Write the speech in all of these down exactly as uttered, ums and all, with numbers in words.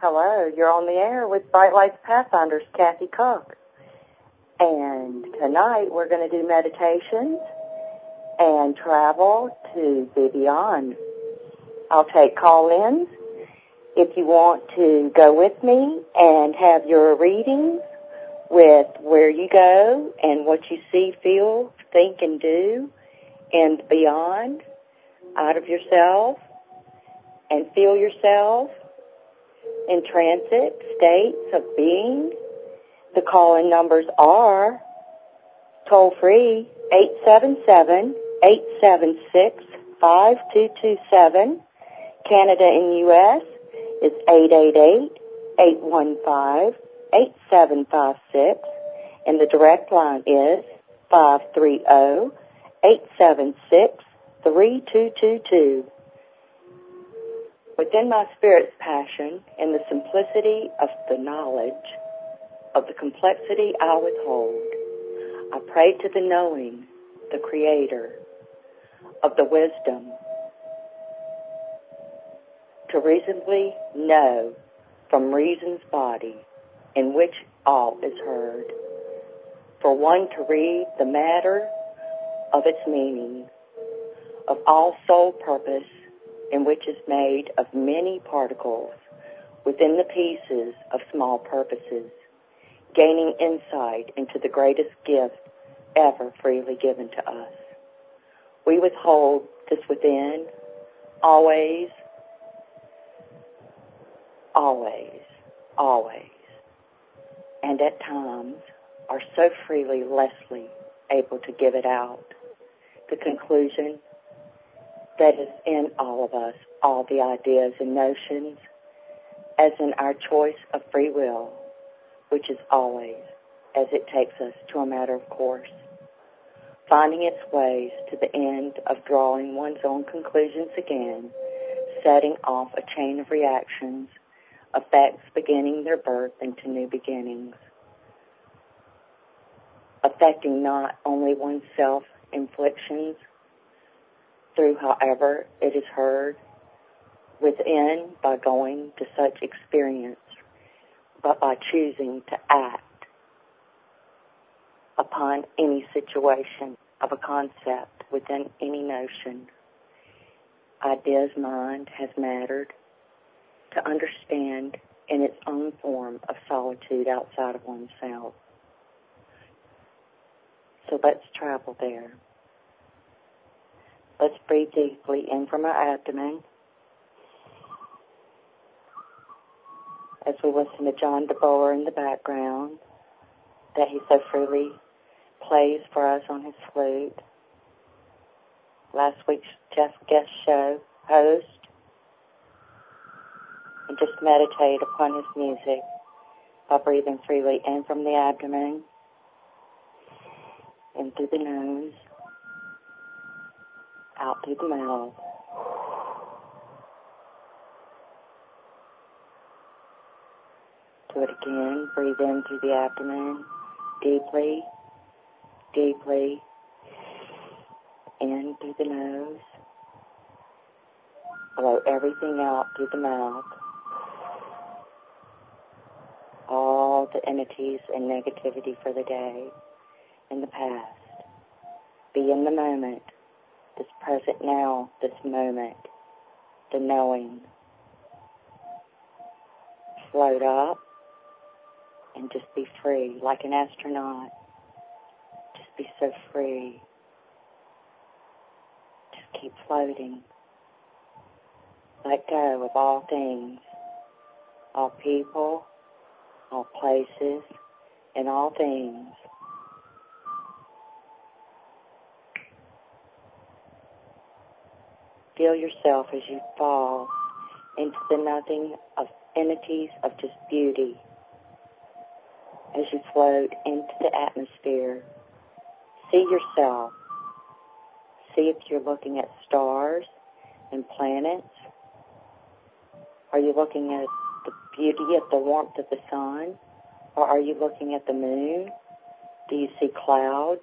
Hello, you're on the air with Bright Lights Pathfinders, Kathy Cook. And tonight we're going to do meditations and travel to the beyond. I'll take call-ins. If you want to go with me and have your readings with where you go and what you see, feel, think, and do and beyond, out of yourself, and feel yourself in transit states of being, the call-in numbers are toll-free eight seven seven, eight seven six, five two two seven. Canada and U S is eight eight eight, eight one five, eight seven five six. And the direct line is five three zero, eight seven six, three two two two. Within my spirit's passion and the simplicity of the knowledge of the complexity I withhold, I pray to the knowing, the creator of the wisdom, to reasonably know from reason's body in which all is heard, for one to read the matter of its meaning, of all soul purpose, in which is made of many particles within the pieces of small purposes, gaining insight into the greatest gift ever freely given to us. We withhold this within, always, always, always, and at times are so freely, lessly able to give it out. The conclusion that is in all of us, all the ideas and notions, as in our choice of free will, which is always, as it takes us to a matter of course, finding its ways to the end of drawing one's own conclusions again, setting off a chain of reactions, effects beginning their birth into new beginnings, affecting not only one's self-inflictions, through however it is heard within by going to such experience, but by choosing to act upon any situation of a concept within any notion. Idea's mind has mattered to understand in its own form of solitude outside of oneself. So let's travel there. Let's breathe deeply in from our abdomen as we listen to John DeBoer in the background that he so freely plays for us on his flute. Last week's guest show host. And just meditate upon his music by breathing freely in from the abdomen, in through the nose, out through the mouth. Do it again. Breathe in through the abdomen, deeply, deeply, in through the nose. Blow everything out through the mouth. All the entities and negativity for the day and the past. Be in the moment. This present now, this moment, the knowing. Float up and just be free, like an astronaut. Just be so free. Just keep floating. Let go of all things, all people, all places, and all things. Feel yourself as you fall into the nothing of entities of just beauty. As you float into the atmosphere, see yourself. See if you're looking at stars and planets. Are you looking at the beauty of the warmth of the sun? Or are you looking at the moon? Do you see clouds?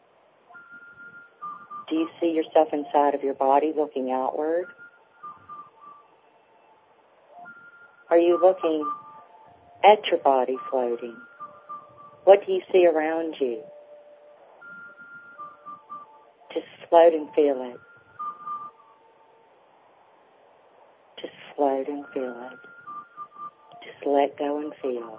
Do you see yourself inside of your body looking outward? Are you looking at your body floating? What do you see around you? Just float and feel it. Just float and feel it. Just let go and feel.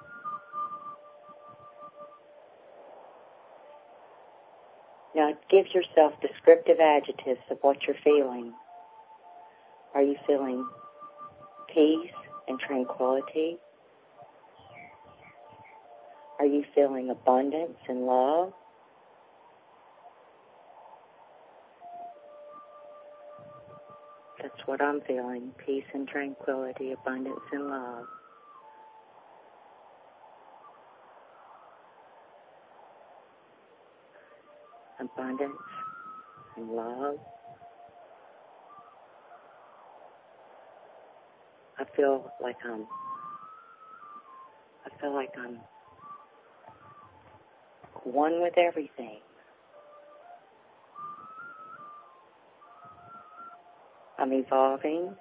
Now give yourself descriptive adjectives of what you're feeling. Are you feeling peace and tranquility? Are you feeling abundance and love? That's what I'm feeling, peace and tranquility, abundance and love. Abundance and love. I feel like I'm, I feel like I'm one with everything. I'm evolving.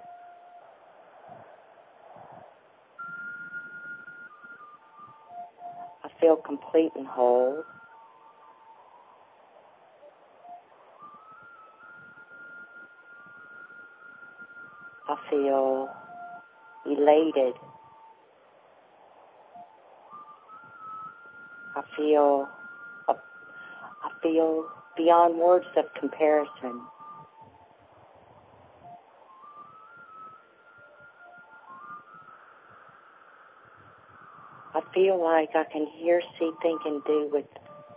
I feel complete and whole. I feel elated. I feel, I feel beyond words of comparison. I feel like I can hear, see, think, and do with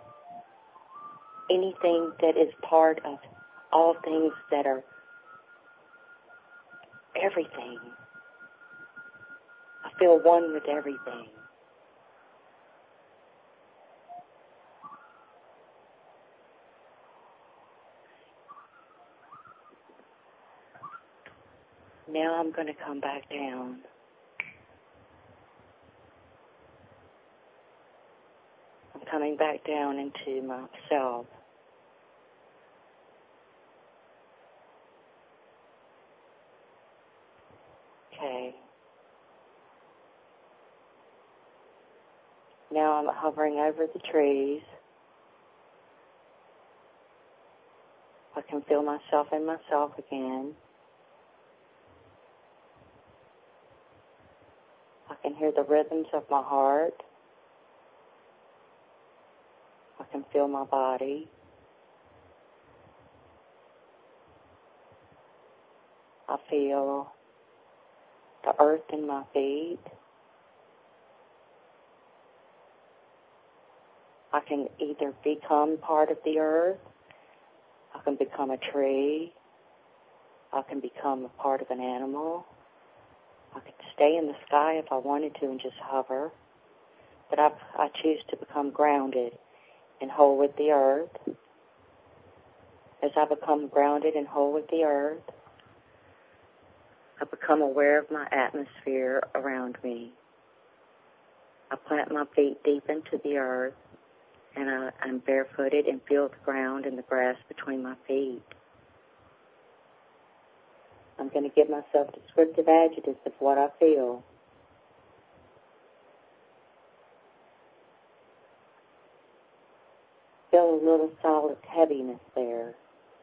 anything that is part of all things that are everything. I feel one with everything. Now I'm going to come back down. I'm coming back down into myself. Okay. Now I'm hovering over the trees. I can feel myself in myself again. I can hear the rhythms of my heart. I can feel my body. I feel the earth in my feet. I can either become part of the earth, I can become a tree, I can become a part of an animal, I could stay in the sky if I wanted to and just hover, but I, I choose to become grounded and whole with the earth. As I become grounded and whole with the earth, I become aware of my atmosphere around me. I plant my feet deep into the earth, and I, I'm barefooted and feel the ground and the grass between my feet. I'm going to give myself descriptive adjectives of what I feel. Feel a little solid heaviness there.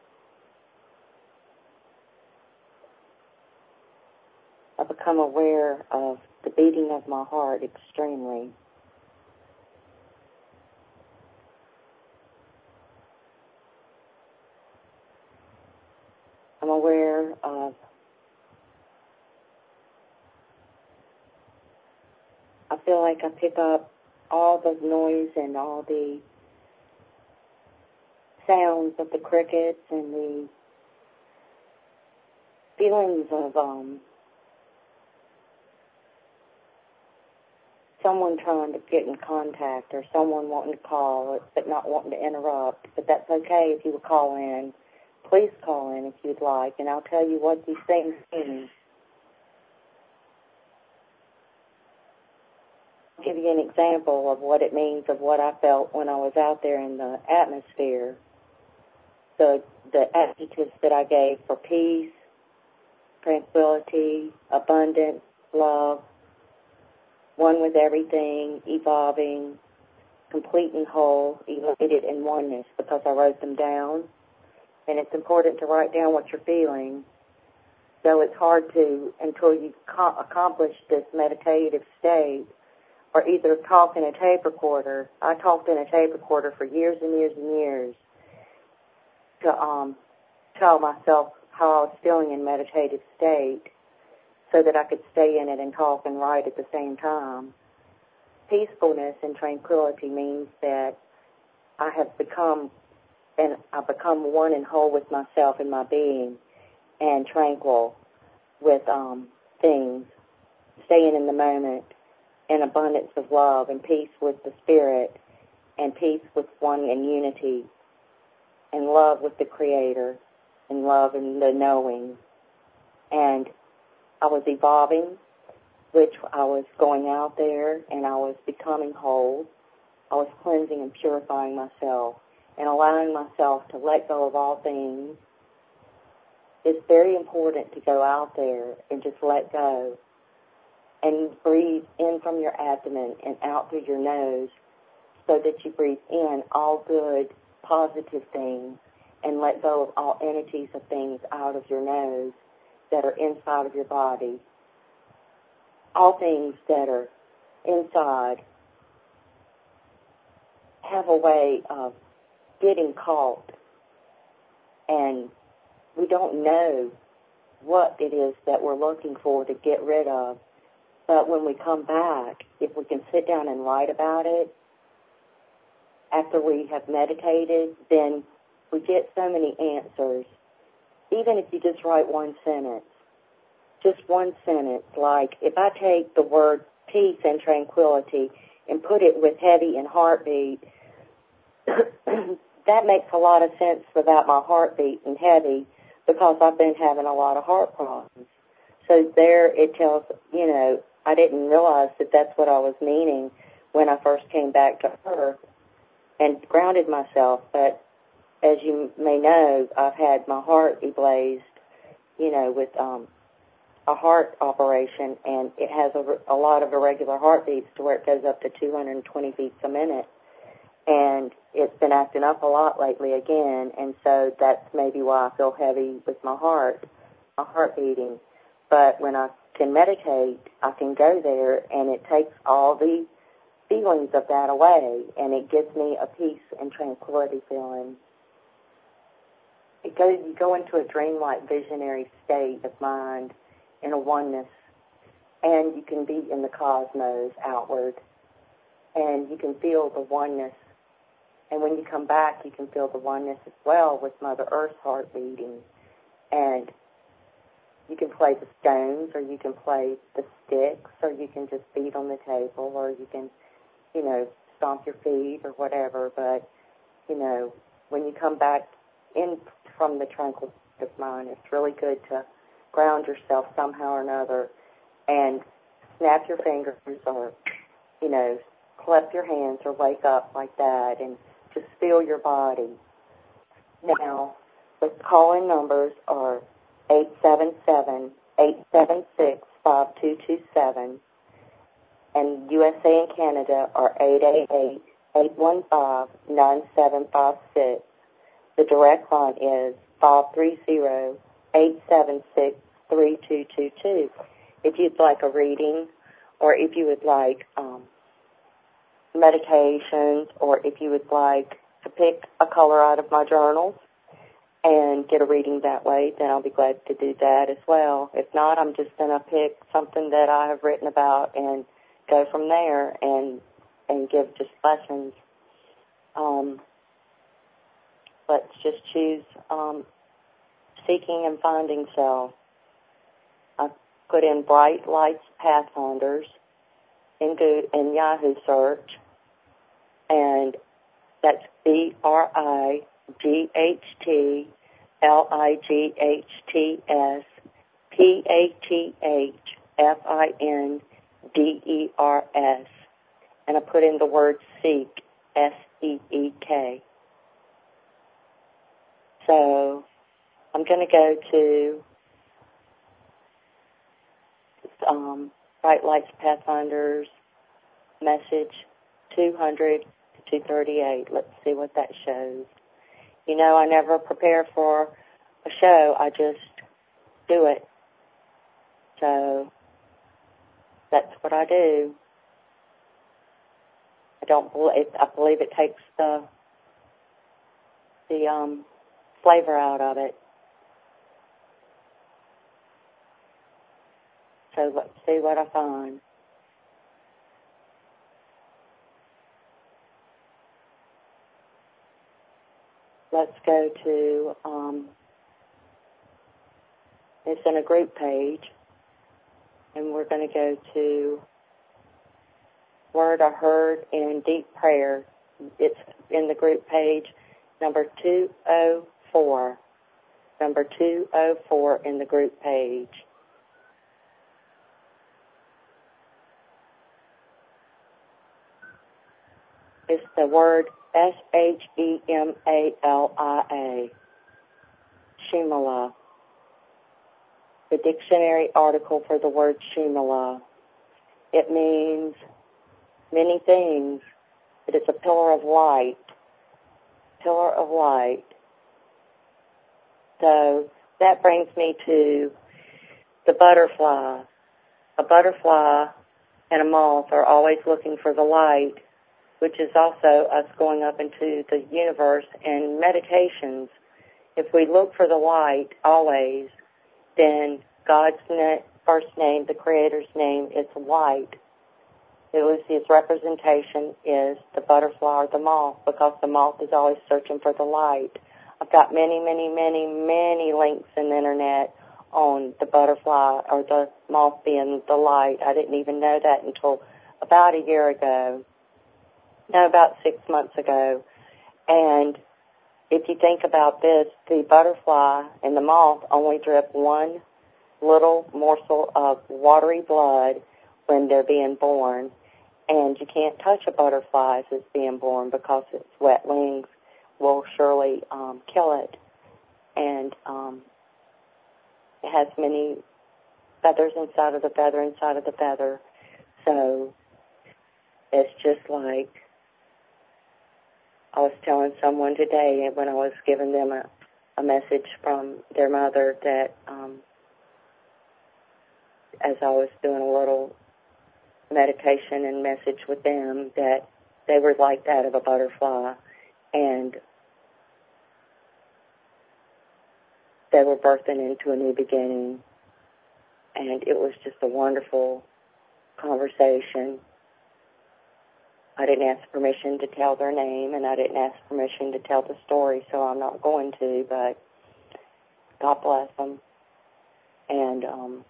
I become aware of the beating of my heart extremely. I'm aware of I feel like I pick up all the noise and all the sounds of the crickets and the feelings of um, someone trying to get in contact or someone wanting to call but not wanting to interrupt. But that's okay if you would call in. Please call in if you'd like, and I'll tell you what these things mean. I'll give you an example of what it means of what I felt when I was out there in the atmosphere. The, the adjectives that I gave for peace, tranquility, abundance, love, one with everything, evolving, complete and whole, elated in oneness, because I wrote them down. And it's important to write down what you're feeling. So it's hard to, until you co- accomplish this meditative state, or either talk in a tape recorder. I talked in a tape recorder for years and years and years to um, tell myself how I was feeling in meditative state so that I could stay in it and talk and write at the same time. Peacefulness and tranquility means that I have become, and I've become one and whole with myself and my being, and tranquil with um, things, staying in the moment, and abundance of love, and peace with the Spirit, and peace with one in unity, and love with the Creator, and love in the knowing. And I was evolving, which I was going out there, and I was becoming whole. I was cleansing and purifying myself, and allowing myself to let go of all things. It's very important to go out there and just let go and breathe in from your abdomen and out through your nose so that you breathe in all good, positive things and let go of all entities of things out of your nose that are inside of your body. All things that are inside have a way of getting caught, and we don't know what it is that we're looking for to get rid of. But when we come back, if we can sit down and write about it, after we have meditated, then we get so many answers. Even if you just write one sentence, just one sentence, like if I take the word peace and tranquility and put it with heavy and heartbeat, that makes a lot of sense about my heartbeat and heavy because I've been having a lot of heart problems. So there it tells, you know, I didn't realize that that's what I was meaning when I first came back to Earth and grounded myself. But as you may know, I've had my heart ablazed, you know, with um, a heart operation, and it has a, a lot of irregular heartbeats to where it goes up to two hundred twenty beats a minute. And it's been acting up a lot lately again, and so that's maybe why I feel heavy with my heart, my heart beating. But when I can meditate, I can go there, and it takes all the feelings of that away, and it gives me a peace and tranquility feeling. It goes, you go into a dreamlike visionary state of mind in a oneness, and you can be in the cosmos outward, and you can feel the oneness. And when you come back, you can feel the oneness as well with Mother Earth's heart beating. And you can play the stones, or you can play the sticks, or you can just beat on the table, or you can, you know, stomp your feet or whatever. But, you know, when you come back in from the tranquil state of mind, it's really good to ground yourself somehow or another and snap your fingers or, you know, clap your hands or wake up like that and just feel your body. Now, the call-in numbers are eight seven seven, eight seven six, five two two seven, and U S A and Canada are eight eight eight, eight one five, nine seven five six. The direct line is five three zero, eight seven six, three two two two. If you'd like a reading, or if you would like um, meditations, or if you would like to pick a color out of my journals and get a reading that way, then I'll be glad to do that as well. If not, I'm just going to pick something that I have written about and go from there and and give just lessons. Um, let's just choose um, Seeking and Finding Self. I put in Bright Lights Pathfinders in, Go- in Yahoo search, and that's B R I G H T L I G H T S P A T H F I N D E R S. And I put in the word seek, S E E K. So I'm going to go to um, Bright Lights Pathfinders message two hundred to two thirty-eight. Let's see what that shows. You know, I never prepare for a show. I just do it. So that's what I do. I don't believe, I believe it takes the the um, flavor out of it. So let's see what I find. Let's go to, um, it's in a group page, and we're going to go to Word I Heard in Deep Prayer. It's in the group page, number two oh four. Number two oh four in the group page. It's the word S H E M A L I A. Shemala. The dictionary article for the word Shemala. It means many things. It is a pillar of light. Pillar of light. So that brings me to the butterfly. A butterfly and a moth are always looking for the light, which is also us going up into the universe and meditations. If we look for the light always, then God's first name, the Creator's name, is light. Lucy's representation is the butterfly or the moth, because the moth is always searching for the light. I've got many, many, many, many links in the internet on the butterfly or the moth being the light. I didn't even know that until about a year ago. No, about six months ago. And if you think about this, the butterfly and the moth only drip one little morsel of watery blood when they're being born. And you can't touch a butterfly as it's being born because its wet wings will surely um, kill it. And um, it has many feathers inside of the feather inside of the feather. So it's just like I was telling someone today when I was giving them a, a message from their mother that um, as I was doing a little meditation and message with them, that they were like that of a butterfly, and they were birthing into a new beginning. And it was just a wonderful conversation. I didn't ask permission to tell their name, and I didn't ask permission to tell the story, so I'm not going to, but God bless them. And um,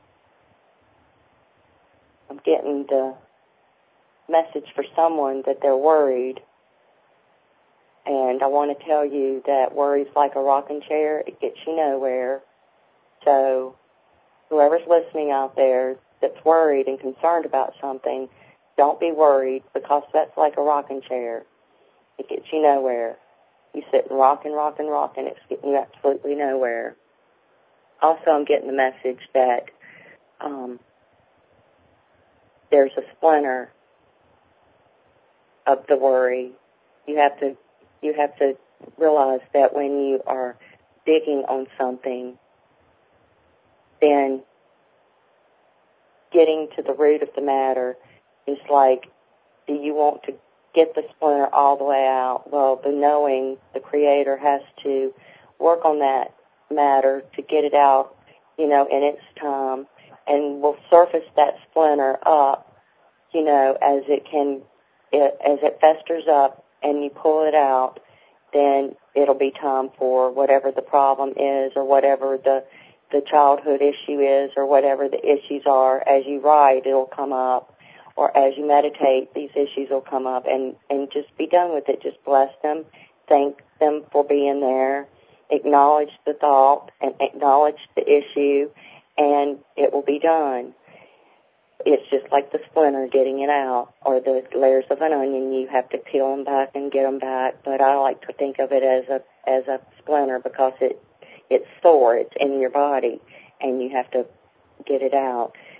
I'm getting the message for someone that they're worried. And I want to tell you that worry's like a rocking chair. It gets you nowhere. So whoever's listening out there that's worried and concerned about something, don't be worried, because that's like a rocking chair. It gets you nowhere. You sit and rock and rock and rock, and it's getting you absolutely nowhere. Also, I'm getting the message that um, there's a splinter of the worry. You have to you have to realize that when you are digging on something, then getting to the root of the matter is like, do you want to get the splinter all the way out? Well, the knowing, the Creator has to work on that matter to get it out, you know, in its time, and will surface that splinter up, you know, as it can, it, as it festers up and you pull it out, then it'll be time for whatever the problem is or whatever the, the childhood issue is or whatever the issues are. As you write, it'll come up. Or as you meditate, these issues will come up, and, and just be done with it. Just bless them, thank them for being there, acknowledge the thought, and acknowledge the issue, and it will be done. It's just like the splinter, getting it out, or the layers of an onion. You have to peel them back and get them back. But I like to think of it as a as a splinter because it it's sore, it's in your body, and you have to get it out.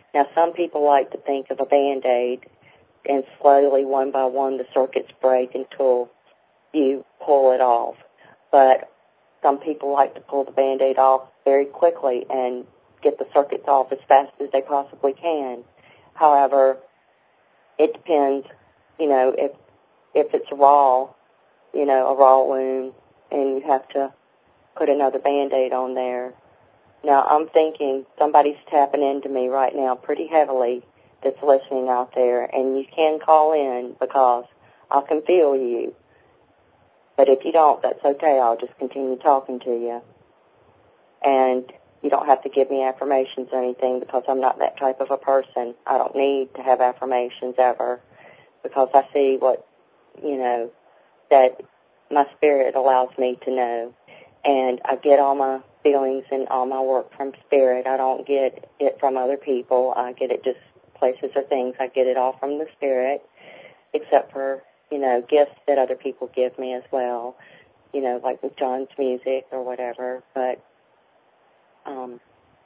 Now, some people like to think of a Band-Aid, and slowly, one by one, the circuits break until you pull it off. But some people like to pull the Band-Aid off very quickly and get the circuits off as fast as they possibly can. However, it depends, you know, if if it's raw, you know, a raw wound, and you have to put another Band-Aid on there. Now, I'm thinking somebody's tapping into me right now pretty heavily that's listening out there, and you can call in because I can feel you. But if you don't, that's okay. I'll just continue talking to you. And you don't have to give me affirmations or anything because I'm not that type of a person. I don't need to have affirmations ever because I see what, you know, that my spirit allows me to know. And I get all my feelings and all my work from spirit. I don't get it from other people. I get it just places or things. I get it all from the spirit, except for, you know, gifts that other people give me as well, you know, like with John's music or whatever. But um,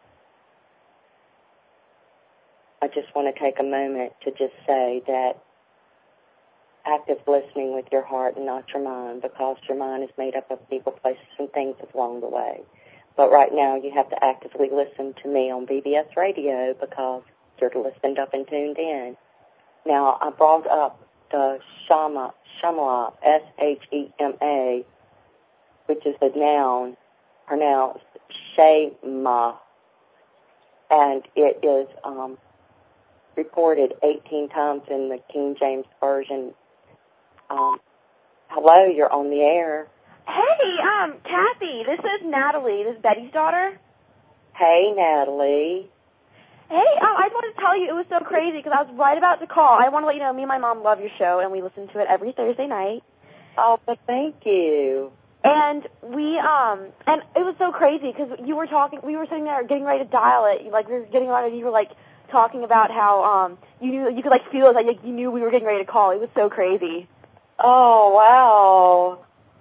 I just want to take a moment to just say that active listening with your heart and not your mind, because your mind is made up of people, places, and things along the way. But right now you have to actively listen to me on B B S Radio because you're listened up and tuned in. Now, I brought up the Shama, Shama, S H E M A, which is a noun pronounced Shema, and it is um, reported eighteen times in the King James Version. Um, hello, you're on the air. Hey, um, Kathy, this is Natalie. This is Betty's daughter. Hey, Natalie. Hey, um, I just wanted to tell you it was so crazy because I was right about to call. I want to let you know me and my mom love your show, and we listen to it every Thursday night. Oh, but thank you. And we, um, and it was so crazy because you were talking, we were sitting there getting ready to dial it. Like, we were getting ready, and you were, like, talking about how, um, you knew, you could, like, feel it, like, you knew we were getting ready to call. It was so crazy. Oh, wow.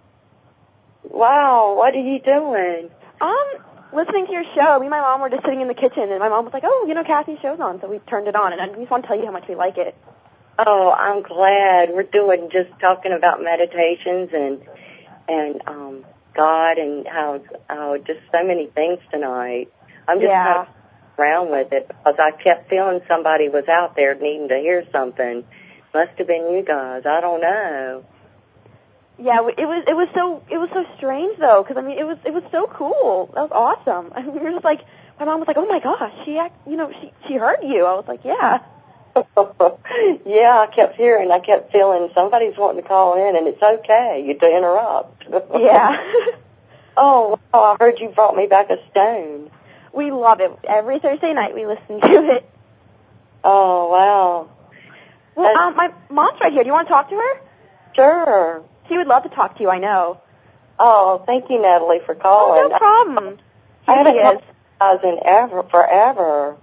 Wow, what are you doing? Um, listening to your show. Me and my mom were just sitting in the kitchen, and my mom was like, oh, you know, Kathy's show's on, so we turned it on, and I just want to tell you how much we like it. Oh, I'm glad. We're doing just talking about meditations and and um God and how how just so many things tonight. I'm just yeah. not around with it because I kept feeling somebody was out there needing to hear something. Must have been you guys. I don't know. Yeah, it was it was so it was so strange though, because I mean it was it was so cool. That was awesome. I mean, we were just like, my mom was like, oh my gosh, she act, you know she she heard you. I was like, yeah. Yeah, I kept hearing, I kept feeling somebody's wanting to call in, and it's okay. You to interrupt. Yeah. Oh, wow, I heard you brought me back a stone. We love it. Every Thursday night we listen to it. Oh, wow. Well, That's, um, my mom's right here. Do you want to talk to her? Sure. She would love to talk to you, I know. Oh, thank you, Natalie, for calling. Oh, no problem. I, Here I haven't she is. talked to you in ever, forever.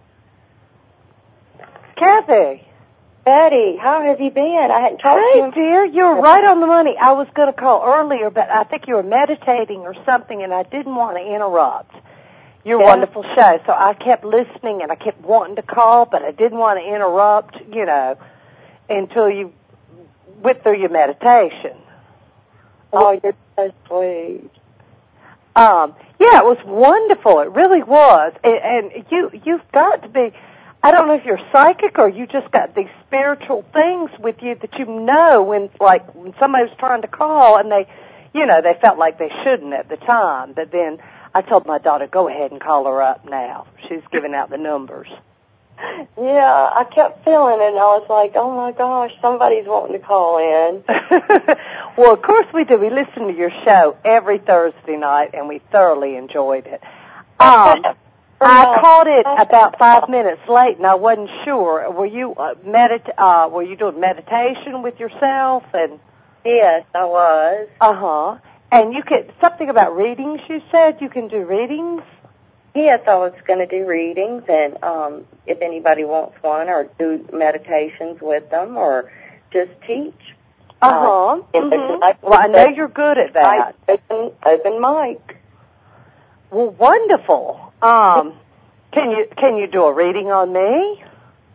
Kathy. Betty, how have you been? I hadn't talked hey, to you. Hey, dear, you're right on the money. I was going to call earlier, but I think you were meditating or something, and I didn't want to interrupt your yeah. wonderful show. So I kept listening, and I kept wanting to call, but I didn't want to interrupt, you know, until you went through your meditation. Oh, you're so sweet. Um, yeah, it was wonderful. It really was. And, and you, you've got to be... I don't know if you're psychic or you just got these spiritual things with you that you know when, like, when somebody's trying to call and they, you know, they felt like they shouldn't at the time. But then I told my daughter, go ahead and call her up now. She's giving out the numbers. Yeah, I kept feeling it, and I was like, oh, my gosh, somebody's wanting to call in. Well, of course we do. We listen to your show every Thursday night, and we thoroughly enjoyed it. Um I called it about five minutes late, and I wasn't sure. Were you uh, medit- uh, Were you doing meditation with yourself? And yes, I was. Uh huh. And you could something about readings. You said you can do readings. Yes, I was going to do readings, and um, if anybody wants one, or do meditations with them, or just teach. Uh huh. Uh, mm-hmm. Well, I know you're good at that. Open, open mic. Well, wonderful. Um, can you can you do a reading on me?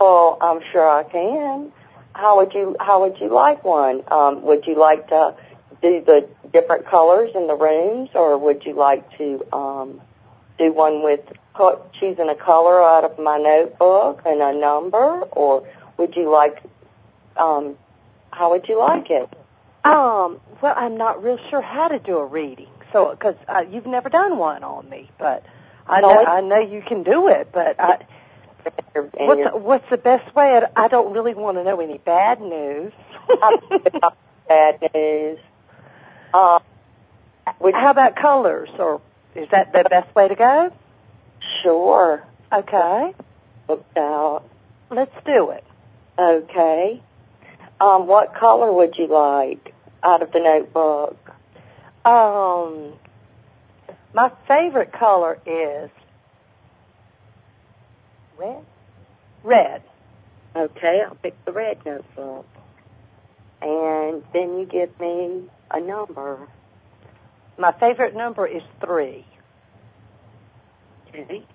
Well, I'm sure I can. How would you How would you like one? Um, would you like to do the different colors in the rooms, or would you like to um, do one with choosing a color out of my notebook and a number, or would you like? Um, how would you like it? Um, well, I'm not real sure how to do a reading, so because uh, you've never done one on me, but I know I know you can do it. But I, what's the, what's the best way? I, I don't really want to know any bad news. Bad news. Um, how about colors, or is that the best way to go? Sure. Okay. Looked out. Let's do it. Okay. Um, what color would you like out of the notebook? Um, my favorite color is red. Red. Okay, I'll pick the red notebook. And then you give me a number. My favorite number is three. Okay.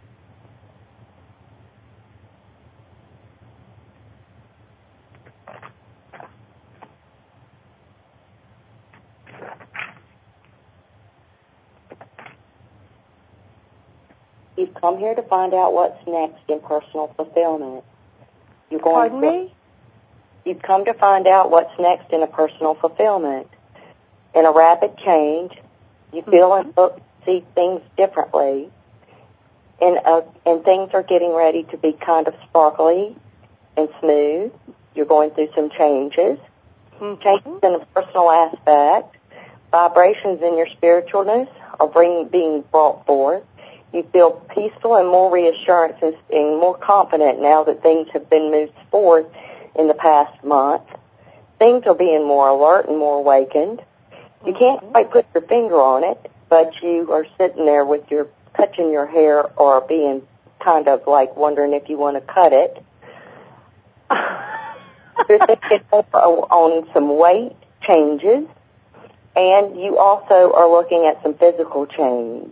You've come here to find out what's next in personal fulfillment. You're going Pardon to, me? You've come to find out what's next in a personal fulfillment. In a rapid change, you feel Mm-hmm. and look, see things differently, and, uh, and things are getting ready to be kind of sparkly and smooth. You're going through some changes, Mm-hmm. changes in the personal aspect. Vibrations in your spiritualness are bring, being brought forth. You feel peaceful and more reassurance and, and more confident now that things have been moved forth in the past month. Things are being more alert and more awakened. You can't quite put your finger on it, but you are sitting there with your touching your hair or being kind of like wondering if you want to cut it. You're thinking on some weight changes, and you also are looking at some physical change.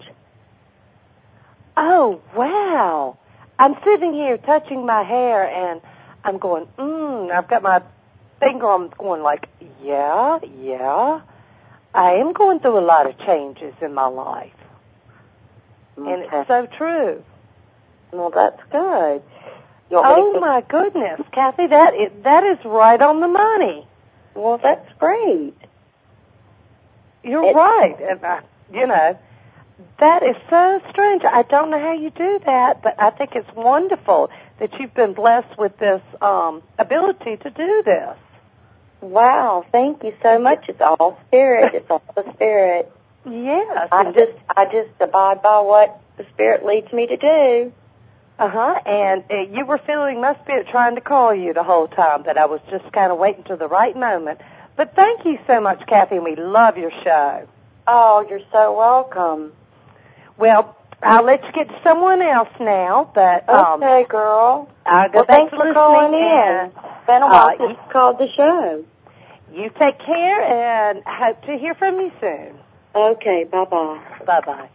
Oh, wow. I'm sitting here touching my hair, and I'm going, mmm, I've got my finger on going like, yeah, yeah. I am going through a lot of changes in my life. Okay. And it's so true. Well, that's good. Oh, to... my goodness, Kathy, that is, that is right on the money. Well, that's great. You're it's... right. And I, you know, that is so strange. I don't know how you do that, but I think it's wonderful that you've been blessed with this um, ability to do this. Wow, thank you so much. It's all spirit. It's all the spirit. Yes. I just I just abide by what the spirit leads me to do. Uh-huh. And uh, you were feeling my spirit trying to call you the whole time, but I was just kind of waiting till the right moment. But thank you so much, Kathy, and we love your show. Oh, you're so welcome. Well, I'll let you get to someone else now, but... Um, okay, girl. I'll go well, back thanks to for listening. calling in. It's been a while since you called the show. You take care, and hope to hear from you soon. Okay, bye-bye. Bye-bye.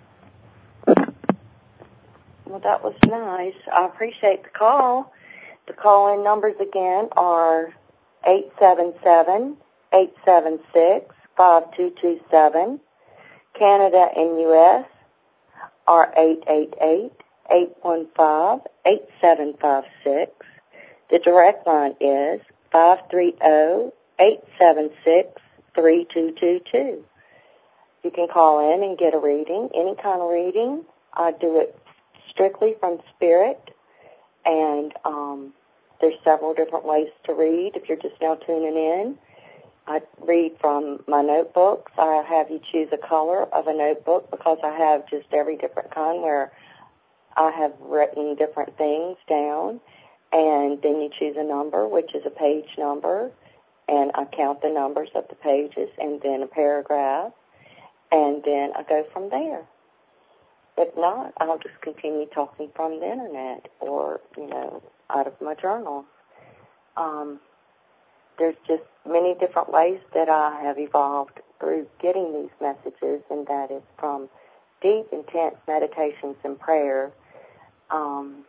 Well, that was nice. I appreciate the call. The call-in numbers again are eight seven seven, eight seven six, five two two seven. Canada and U S are eight eight eight, eight one five, eight seven five six. The direct line is five three zero, eight seven six, three two two two. You can call in and get a reading, any kind of reading. I do it strictly from spirit, and um, there's several different ways to read. If you're just now tuning in, I read from my notebooks. I have you choose a color of a notebook because I have just every different kind where I have written different things down, and then you choose a number, which is a page number, and I count the numbers of the pages, and then a paragraph, and then I go from there. If not, I'll just continue talking from the internet or, you know, out of my journal. Um, there's just many different ways that I have evolved through getting these messages, and that is from deep, intense meditations and prayer. Um,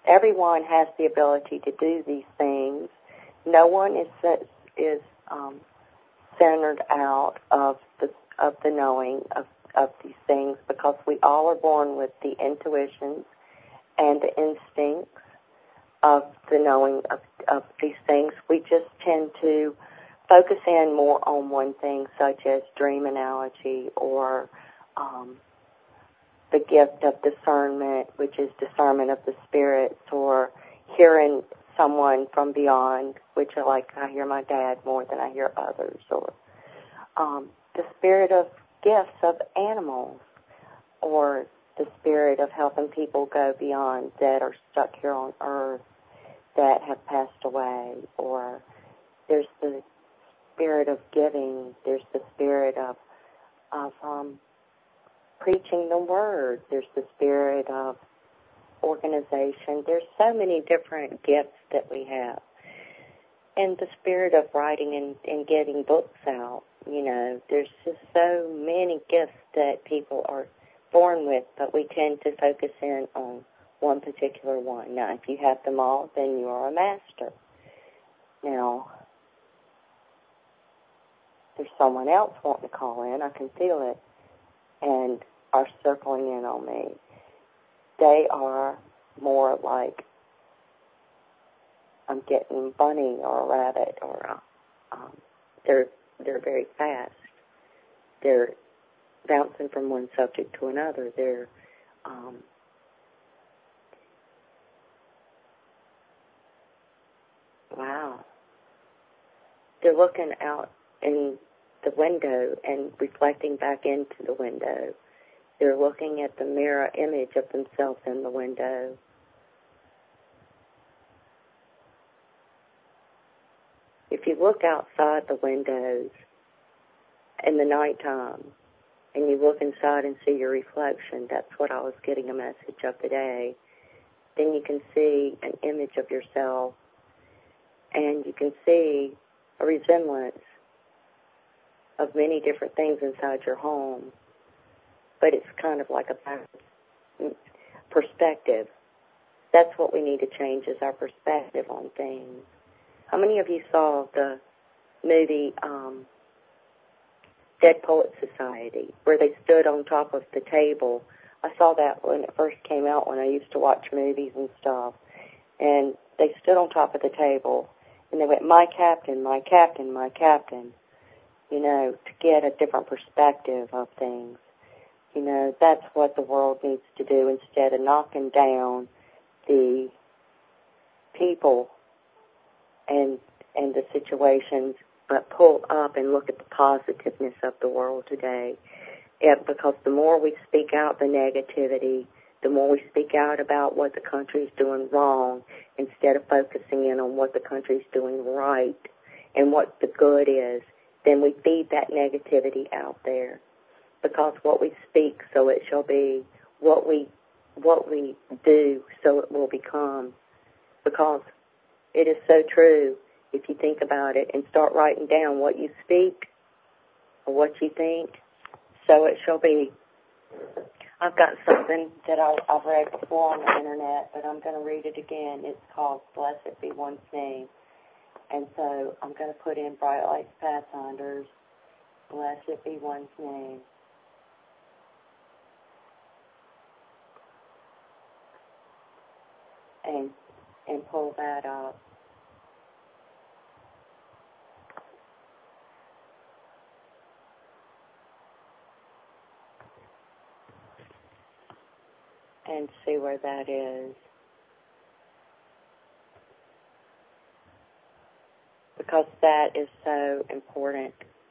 everyone has the ability to do these things. No one is is um, centered out of the of the knowing of, of these things, because we all are born with the intuitions and the instincts of the knowing of, of these things. We just tend to focus in more on one thing, such as dream analogy, or um, the gift of discernment, which is discernment of the spirits, or hearing someone from beyond, which I like, I hear my dad more than I hear others, or um, the spirit of gifts of animals, or the spirit of helping people go beyond that are stuck here on earth that have passed away, or there's the spirit of giving, there's the spirit of, of um, preaching the word, there's the spirit of organization. There's so many different gifts that we have. And the spirit of writing and, and getting books out, you know, there's just so many gifts that people are born with, but we tend to focus in on one particular one. Now, if you have them all, then you are a master. Now, there's someone else wanting to call in. I can feel it, and are circling in on me. They are more like I'm getting a bunny or a rabbit, or a, um, they're they're very fast. They're bouncing from one subject to another. They're um, wow. They're looking out in the window and reflecting back into the window. They're looking at the mirror image of themselves in the window. If you look outside the windows in the nighttime and you look inside and see your reflection, that's what I was getting a message of today. Then you can see an image of yourself, and you can see a resemblance of many different things inside your home. But it's kind of like a perspective. That's what we need to change, is our perspective on things. How many of you saw the movie um, Dead Poets Society, where they stood on top of the table? I saw that when it first came out, when I used to watch movies and stuff. And they stood on top of the table, and they went, "My captain, my captain, my captain," you know, to get a different perspective of things. You know, that's what the world needs to do, instead of knocking down the people and and the situations, but pull up and look at the positiveness of the world today. Yeah, because the more we speak out the negativity, the more we speak out about what the country's doing wrong, instead of focusing in on what the country's doing right and what the good is, then we feed that negativity out there. Because what we speak, so it shall be. What we what we do, so it will become. Because it is so true, if you think about it and start writing down what you speak or what you think, so it shall be. I've got something that I, I've read before on the internet, but I'm going to read it again. It's called Blessed Be One's Name. And so I'm going to put in Bright Lights Pathfinders, Blessed Be One's Name. And, and pull that up. And see where that is. Because that is so important.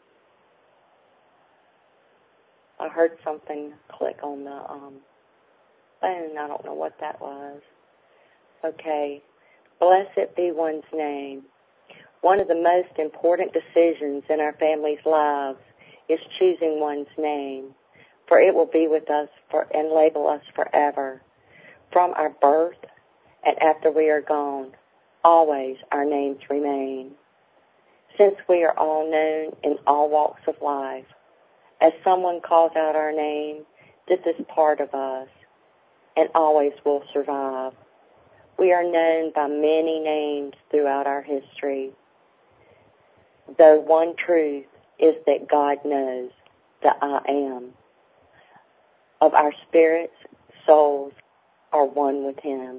I heard something click on the um, phone. I don't know what that was. Okay. Blessed be one's name. One of the most important decisions in our family's lives is choosing one's name, for it will be with us for, and label us forever. From our birth and after we are gone, always our names remain. Since we are all known in all walks of life, as someone calls out our name, this is part of us and always will survive. We are known by many names throughout our history. Though one truth is that God knows the I am. Of our spirits, souls are one with Him,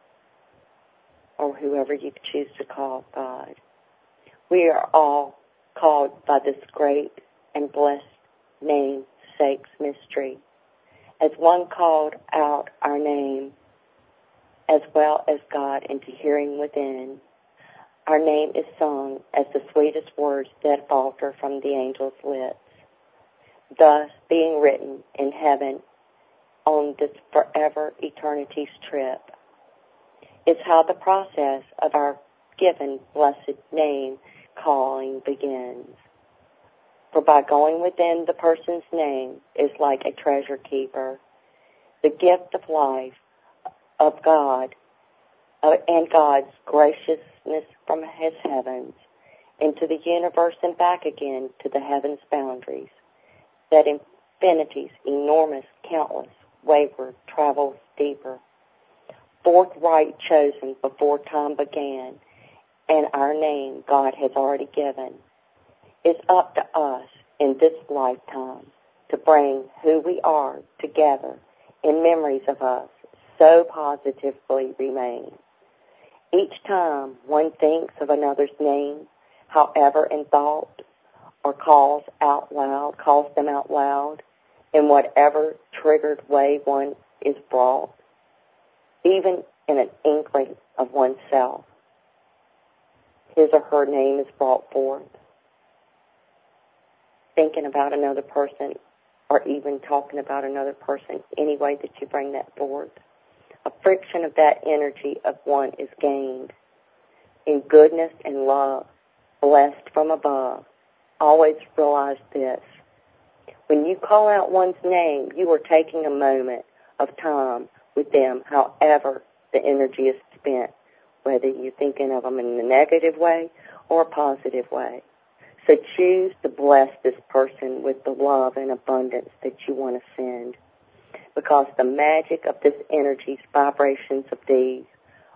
or whoever you choose to call God. We are all called by this great and blessed name, Sakes Mystery. As one called out our name, as well as God into hearing within, our name is sung as the sweetest words that falter from the angel's lips, thus being written in heaven on this forever eternity's trip. It's how the process of our given blessed name calling begins. For by going within the person's name is like a treasure keeper, the gift of life of God uh, and God's graciousness from His heavens into the universe and back again to the heavens' boundaries, that infinity's enormous, countless, wayward travels deeper, forthright chosen before time began, and our name God has already given. It's up to us in this lifetime to bring who we are together in memories of us so positively remain. Each time one thinks of another's name, however in thought, or calls out loud, calls them out loud, in whatever triggered way one is brought, even in an inkling of oneself, his or her name is brought forth. Thinking about another person, or even talking about another person, any way that you bring that forth, a friction of that energy of one is gained in goodness and love, blessed from above. Always realize this. When you call out one's name, you are taking a moment of time with them, however the energy is spent, whether you're thinking of them in a negative way or a positive way. So choose to bless this person with the love and abundance that you want to send, because the magic of this energy's vibrations of these,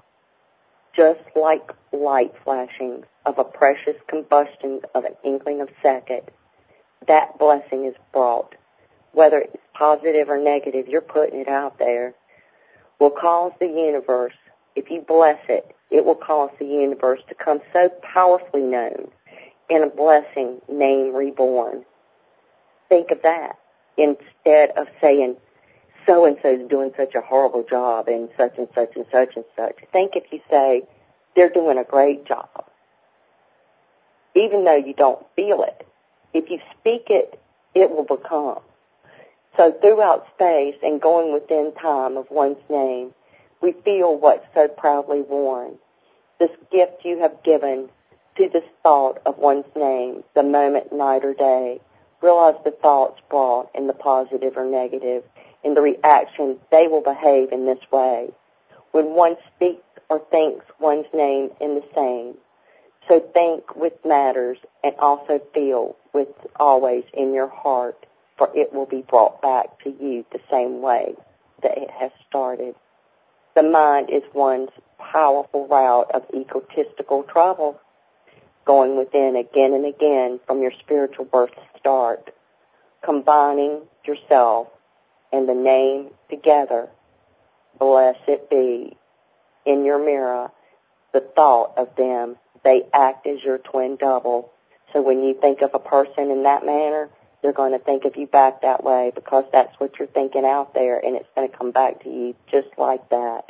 just like light flashings of a precious combustion of an inkling of second, that blessing is brought. Whether it's positive or negative, you're putting it out there, will cause the universe, if you bless it, it will cause the universe to come so powerfully known in a blessing name reborn. Think of that instead of saying, so-and-so is doing such a horrible job and such and such and such and such. Think if you say, they're doing a great job, even though you don't feel it. If you speak it, it will become. So throughout space and going within time of one's name, we feel what's so proudly worn. This gift you have given to this thought of one's name, the moment, night, or day. Realize the thoughts brought in the positive or negative. In the reaction, they will behave in this way. When one speaks or thinks one's name in the same, so think with matters and also feel with always in your heart, for it will be brought back to you the same way that it has started. The mind is one's powerful route of egotistical travel, going within again and again from your spiritual birth start, combining yourself and the name together. Blessed be in your mirror the thought of them. They act as your twin double. So when you think of a person in that manner, they're going to think of you back that way, because that's what you're thinking out there, and it's going to come back to you just like that.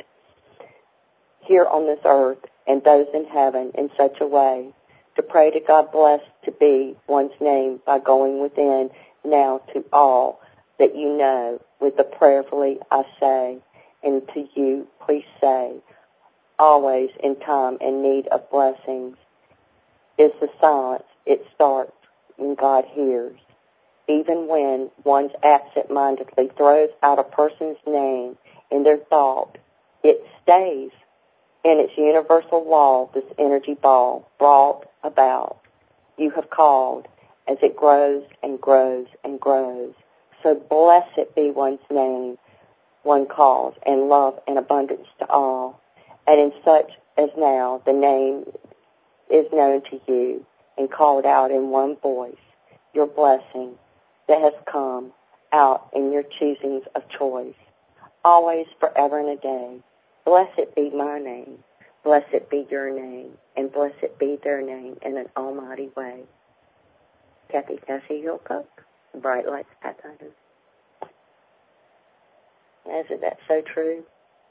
Here on this earth and those in heaven in such a way, to pray to God bless to be one's name by going within now to all that you know with the prayerfully I say, and to you please say, always in time and need of blessings, is the silence. It starts when God hears. Even when one's absent-mindedly throws out a person's name in their thought, it stays in its universal law, this energy ball brought about. You have called as it grows and grows and grows. So blessed be one's name one calls, and love and abundance to all. and in such as now the name is known to you and called out in one voice, your blessing that has come out in your choosings of choice, always, forever and a day. Blessed be my name, blessed be your name, and blessed be their name in an almighty way. Kathy Cassie Hillcook, Bright Lights Pathfinders. Isn't that so true?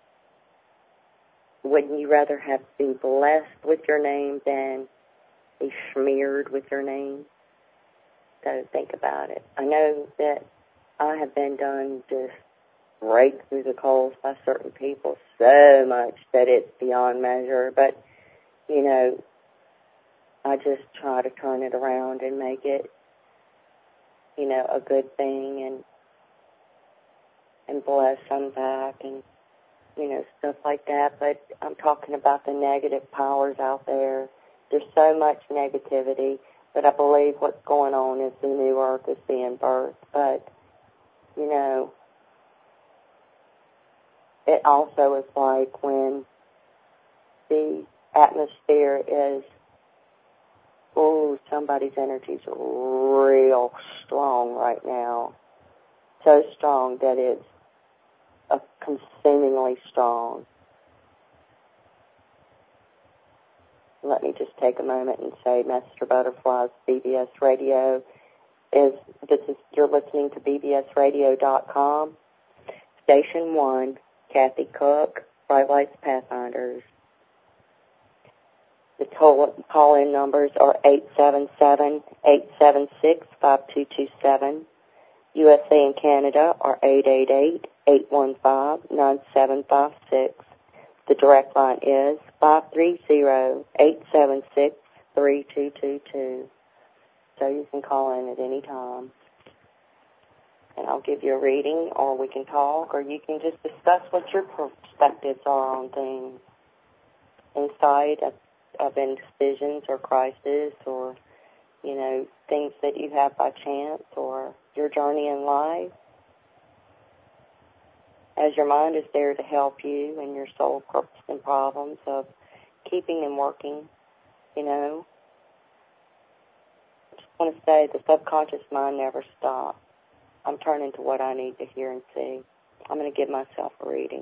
Wouldn't you rather have been blessed with your name than be smeared with your name? So think about it. I know that I have been done just raked through the coals by certain people so much that it's beyond measure. But, you know, I just try to turn it around and make it, you know, a good thing and and bless them back and, you know, stuff like that. But I'm talking about the negative powers out there. There's so much negativity, but I believe what's going on is the new earth is being birthed. But, you know, it also is like when the atmosphere is, oh, somebody's energy's real strong right now. So strong that it's a consumingly strong. Let me just take a moment and say, Master Butterflies B B S Radio is, this is, you're listening to B B S radio dot com. Station one, Kathy Cook, Bright Lights Pathfinders. The call-in numbers are eight seven seven, eight seven six, five two two seven. U S A and Canada are eight eight eight, eight one five, nine seven five six. The direct line is five three zero, eight seven six, three two two two. So you can call in at any time. And I'll give you a reading, or we can talk, or you can just discuss what your perspectives are on things. Insight of, of indecisions or crisis, or, you know, things that you have by chance, or your journey in life. As your mind is there to help you and your soul purpose and problems of keeping and working, you know. I just want to say the subconscious mind never stops. I'm turning to what I need to hear and see. I'm going to give myself a reading.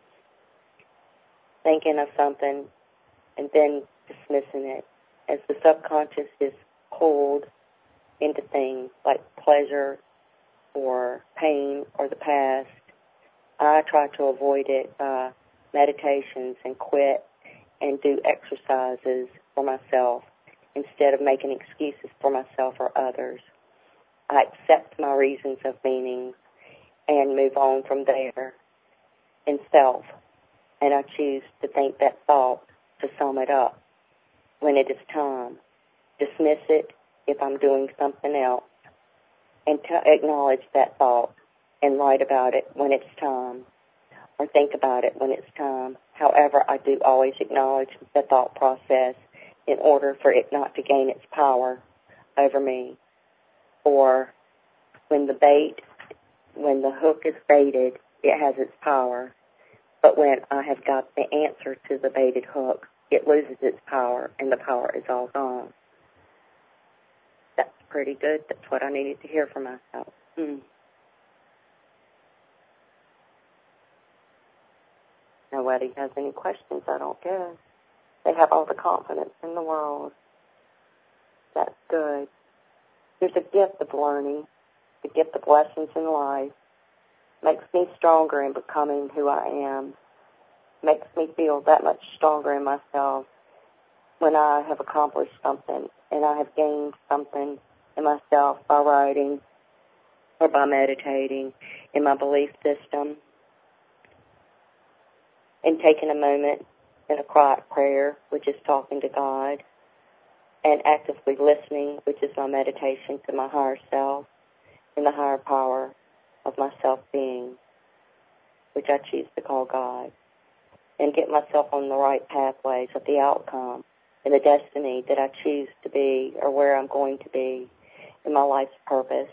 Thinking of something and then dismissing it as the subconscious is pulled into things like pleasure or pain or the past. I try to avoid it by meditations and quit and do exercises for myself instead of making excuses for myself or others. I accept my reasons of meaning and move on from there in self. And I choose to think that thought, to sum it up, when it is time. Dismiss it if I'm doing something else, and to acknowledge that thought and write about it when it's time, or think about it when it's time. However, I do always acknowledge the thought process in order for it not to gain its power over me. Or when the bait, when the hook is baited, it has its power. But when I have got the answer to the baited hook, it loses its power, and the power is all gone. That's pretty good. That's what I needed to hear from myself. Hmm. Nobody has any questions, I don't guess. They have all the confidence in the world. That's good. There's a gift of learning, the gift of lessons in life. Makes me stronger in becoming who I am. Makes me feel that much stronger in myself when I have accomplished something and I have gained something in myself by writing or by meditating in my belief system and taking a moment in a quiet prayer, which is talking to God, and actively listening, which is my meditation to my higher self and the higher power of my self-being, which I choose to call God, and get myself on the right pathways of the outcome and the destiny that I choose to be or where I'm going to be in my life's purpose,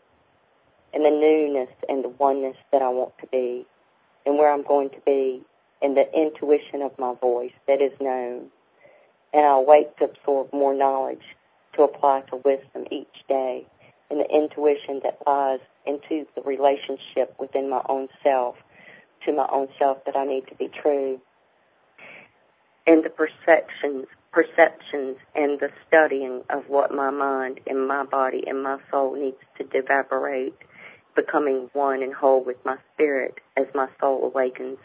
and the newness and the oneness that I want to be, and where I'm going to be and the intuition of my voice that is known. And I awake to absorb more knowledge to apply to wisdom each day, and the intuition that lies into the relationship within my own self, to my own self that I need to be true, and the perceptions, perceptions and the studying of what my mind and my body and my soul needs to evaporate, becoming one and whole with my spirit as my soul awakens.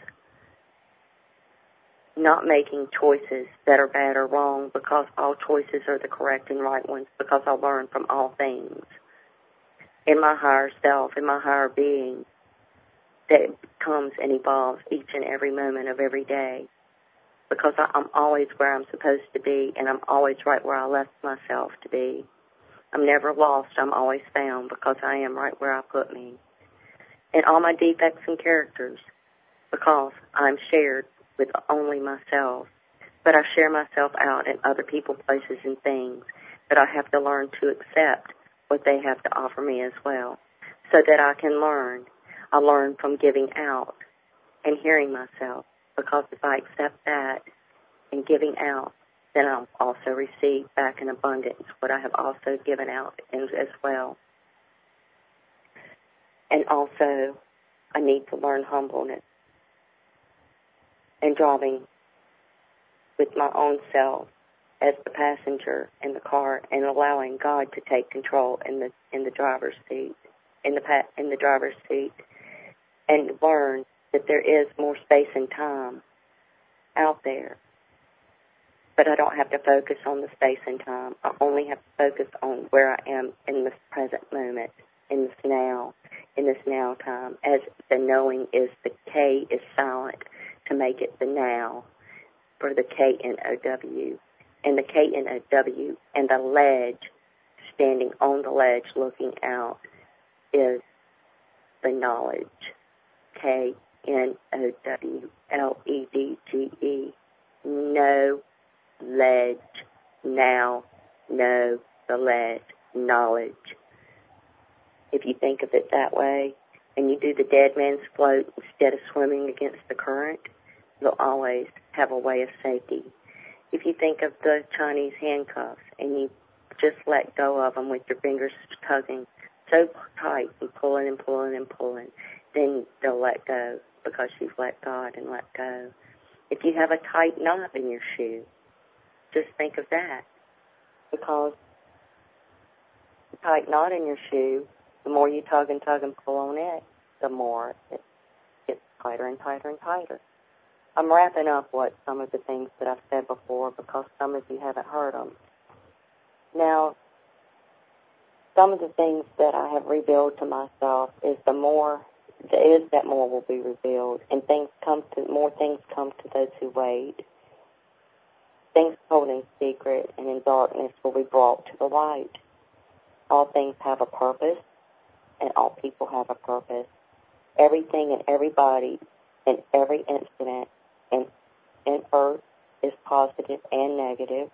Not making choices that are bad or wrong, because all choices are the correct and right ones, because I learn from all things. In my higher self, in my higher being, that comes and evolves each and every moment of every day, because I, I'm always where I'm supposed to be, and I'm always right where I left myself to be. I'm never lost, I'm always found, because I am right where I put me. And all my defects and characters, because I'm shared with only myself. But I share myself out in other people, places, and things. But I have to learn to accept what they have to offer me as well, so that I can learn. I learn from giving out and hearing myself, because if I accept that and giving out, then I'll also receive back in abundance what I have also given out as well. And also, I need to learn humbleness and driving with my own self as the passenger in the car, and allowing God to take control in the in the driver's seat, in the pa- in the driver's seat, and learn that there is more space and time out there. But I don't have to focus on the space and time. I only have to focus on where I am in this present moment, in this now, in this now time, as the knowing is the K is silent to make it the now for the K N O W. And the K N O W and the ledge, standing on the ledge looking out, is the knowledge. K N O W L E D G E. No ledge. Now, know the ledge. Knowledge. If you think of it that way, and you do the dead man's float instead of swimming against the current, you'll always have a way of safety. If you think of the Chinese handcuffs and you just let go of them with your fingers tugging so tight and pulling and pulling and pulling, then they'll let go because you've let God and let go. If you have a tight knot in your shoe, just think of that, because the tight knot in your shoe, the more you tug and tug and pull on it, the more it gets tighter and tighter and tighter. I'm wrapping up what some of the things that I've said before, because some of you haven't heard them. Now, some of the things that I have revealed to myself is the more there is, that more will be revealed, and things come to more things come to those who wait. Things held in secret and in darkness will be brought to the light. All things have a purpose, and all people have a purpose. Everything and everybody in every incident in, in earth is positive and negative.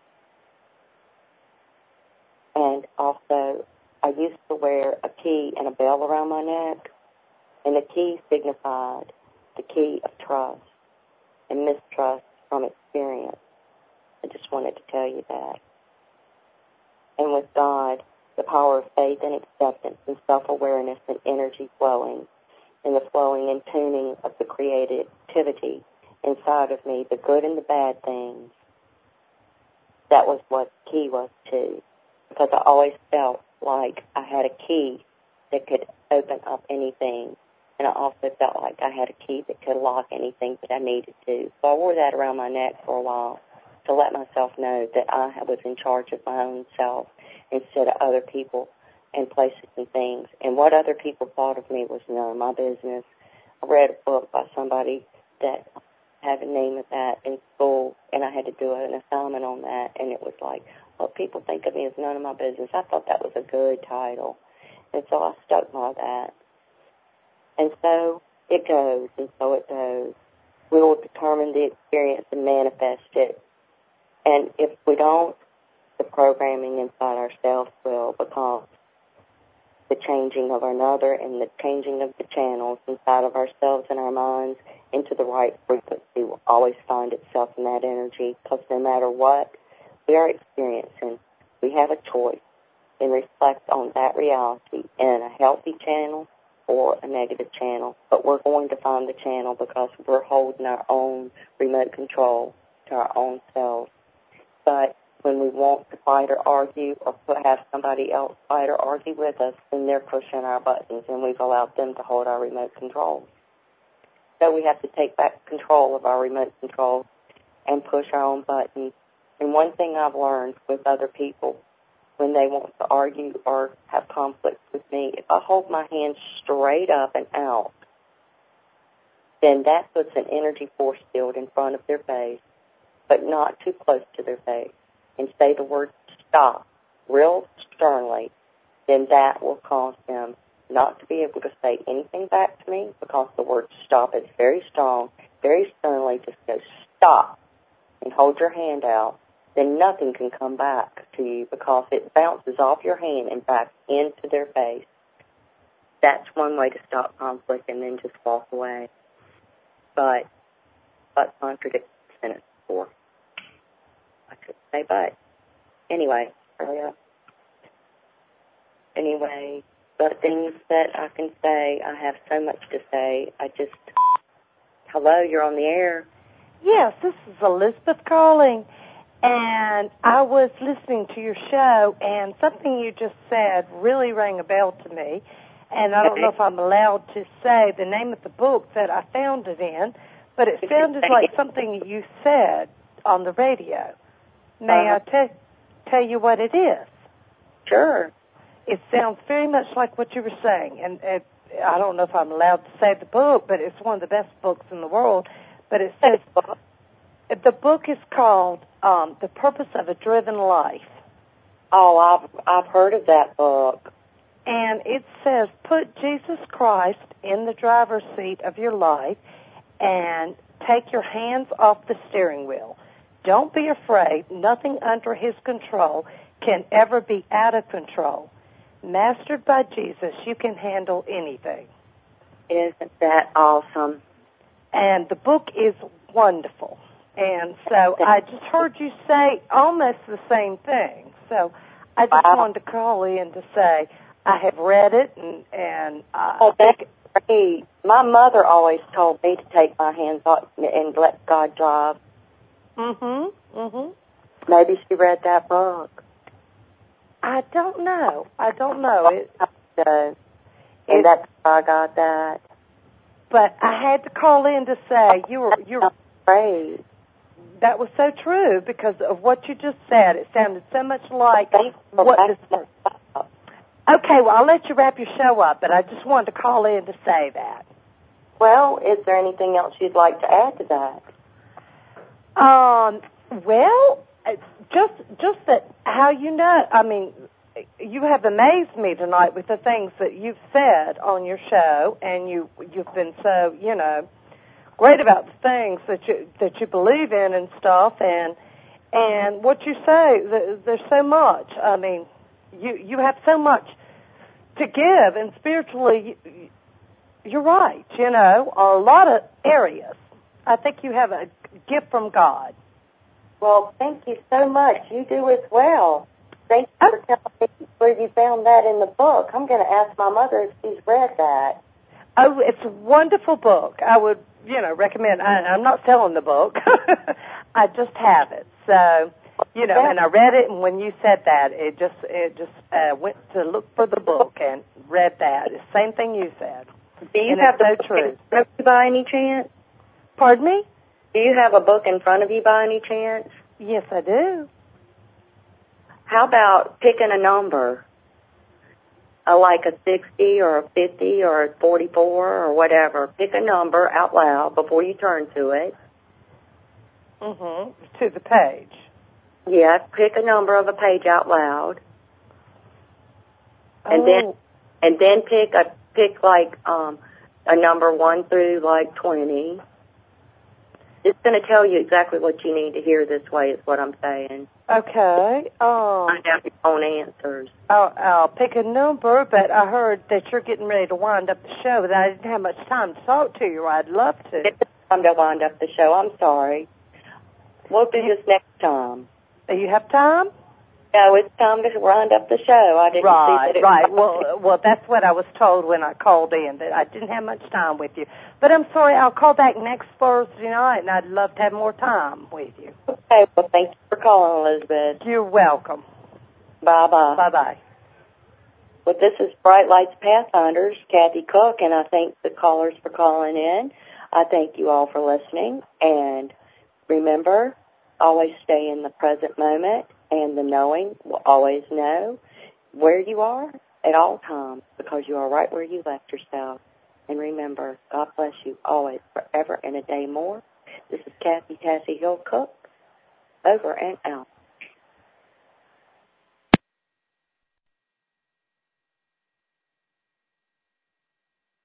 And also, I used to wear a key and a bell around my neck, and the key signified the key of trust and mistrust from experience. I just wanted to tell you that. And with God, the power of faith and acceptance and self-awareness and energy flowing, and the flowing and tuning of the creativity inside of me, the good and the bad things, that was what the key was too. Because I always felt like I had a key that could open up anything. And I also felt like I had a key that could lock anything that I needed to. So I wore that around my neck for a while to let myself know that I was in charge of my own self instead of other people and places and things. And what other people thought of me was none of my business. I read a book by somebody that had a name of that in school, and I had to do an assignment on that, and it was like, what people think of me is none of my business. I thought that was a good title, and so I stuck by that. And so it goes, and so it goes. We will determine the experience and manifest it. And if we don't, the programming inside ourselves will, because the changing of another and the changing of the channels inside of ourselves and our minds into the right frequency will always find itself in that energy, because no matter what we are experiencing, we have a choice and reflect on that reality in a healthy channel or a negative channel. But we're going to find the channel because we're holding our own remote control to our own selves. But when we want to fight or argue or have somebody else fight or argue with us, then they're pushing our buttons and we've allowed them to hold our remote control. So we have to take back control of our remote control and push our own buttons. And one thing I've learned with other people, when they want to argue or have conflicts with me, if I hold my hands straight up and out, then that puts an energy force field in front of their face, but not too close to their face, and say the word stop real sternly, then that will cause them not to be able to say anything back to me, because the word stop is very strong, very sternly. Just go stop and hold your hand out. Then nothing can come back to you because it bounces off your hand and back into their face. That's one way to stop conflict, and then just walk away. But, but contradicts the sentence before. I could say but. Anyway, hurry up. Anyway, the things that I can say, I have so much to say. I just, hello, you're on the air. Yes, this is Elizabeth calling. And I was listening to your show, and something you just said really rang a bell to me. And I don't know if I'm allowed to say the name of the book that I found it in, but it sounded like something you said on the radio. May uh-huh. I te- tell you what it is? Sure. It sounds very much like what you were saying. And it, I don't know if I'm allowed to say the book, but it's one of the best books in the world. But it says, the book is called um, The Purpose of a Driven Life. Oh, I've, I've heard of that book. And it says, put Jesus Christ in the driver's seat of your life and take your hands off the steering wheel. Don't be afraid. Nothing under his control can ever be out of control. Mastered by Jesus, you can handle anything. Isn't that awesome? And the book is wonderful. And so I just heard you say almost the same thing. So I just wow. wanted to call in to say I have read it, and, and uh, oh, that's great. My mother always told me to take my hands off and let God drive. Mm-hmm, mm-hmm. Maybe she read that book. I don't know. I don't know. It does. And it, that's how I got that. But I had to call in to say you were you were great. That was so true because of what you just said. It sounded so much like Thanks what this. Okay, well, I'll let you wrap your show up, but I just wanted to call in to say that. Well, is there anything else you'd like to add to that? Um. Well, just just that how you know. I mean, you have amazed me tonight with the things that you've said on your show, and you you've been so you know great about the things that you that you believe in and stuff, and and what you say. There's so much. I mean, you you have so much to give, and spiritually, you're right. You know, a lot of areas. I think you have a gift from God. Well, thank you so much. You do as well. Thank you for telling me where you found that in the book. I'm going to ask my mother if she's read that. Oh, it's a wonderful book. I would, you know, recommend. I, I'm not selling the book. I just have it. So, you know, and I read it, and when you said that, it just it just uh, went to look for the book and read that. It's the same thing you said. Do you and have it's the so true. in front of you by any chance? Pardon me? Do you have a book in front of you by any chance? Yes, I do. How about picking a number, uh, like a sixty or a fifty or a forty-four or whatever? Pick a number out loud before you turn to it. Mm-hmm. To the page. Yeah, pick a number of a page out loud. Oh. And then and then pick a pick like um a number one through like twenty. It's going to tell you exactly what you need to hear this way is what I'm saying. Okay. Um, Find out your own answers. I'll, I'll pick a number, but I heard that you're getting ready to wind up the show, that I didn't have much time to talk to you. I'd love to. It's time to wind up the show. I'm sorry. We'll do this next time. Do you have time? No, it's time to wind up the show. I didn't right, see that it right. Well, well, that's what I was told when I called in, that I didn't have much time with you. But I'm sorry, I'll call back next Thursday night, and I'd love to have more time with you. Okay, well, thank you for calling, Elizabeth. You're welcome. Bye-bye. Bye-bye. Well, this is Bright Lights Pathfinders, Kathy Cook, and I thank the callers for calling in. I thank you all for listening, and remember, always stay in the present moment, and the knowing will always know where you are at all times, because you are right where you left yourself. And remember, God bless you always, forever, and a day more. This is Kathy Tassie Hill Cook, over and out.